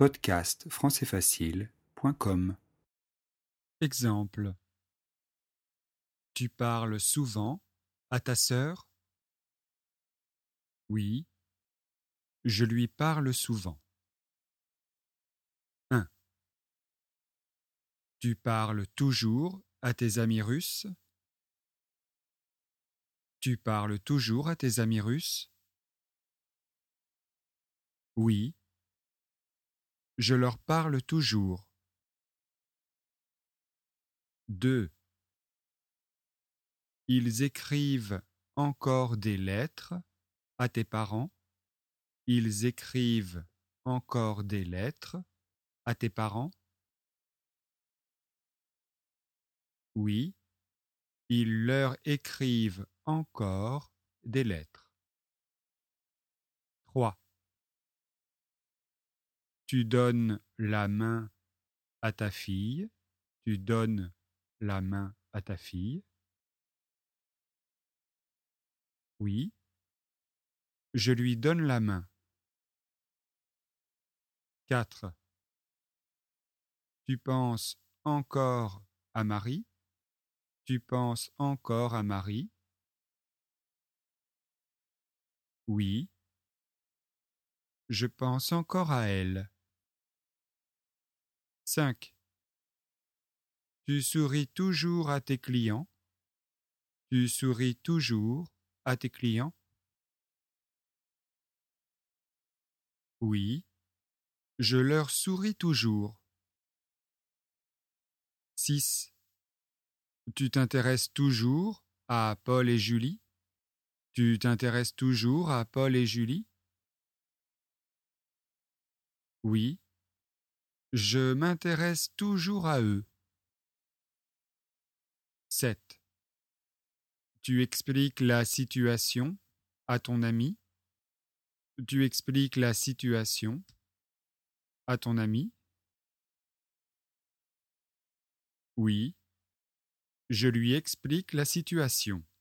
podcast françaisfacile.com. Exemple. Tu parles souvent à ta sœur? Oui, je lui parle souvent. 1. Tu parles toujours à tes amis russes? Tu parles toujours à tes amis russes? Oui, je leur parle toujours. 2. Ils écrivent encore des lettres à tes parents? Ils écrivent encore des lettres à tes parents? Oui, ils leur écrivent encore des lettres. 3. Tu donnes la main à ta fille? Tu donnes la main à ta fille? Oui, je lui donne la main. 4. Tu penses encore à Marie? Tu penses encore à Marie? Oui, je pense encore à elle. 5. Tu souris toujours à tes clients? Tu souris toujours à tes clients? Oui, je leur souris toujours. 6. Tu t'intéresses toujours à Paul et Julie? Tu t'intéresses toujours à Paul et Julie? Oui, je m'intéresse toujours à eux. 7. Tu expliques la situation à ton ami? Tu expliques la situation à ton ami? Oui, je lui explique la situation.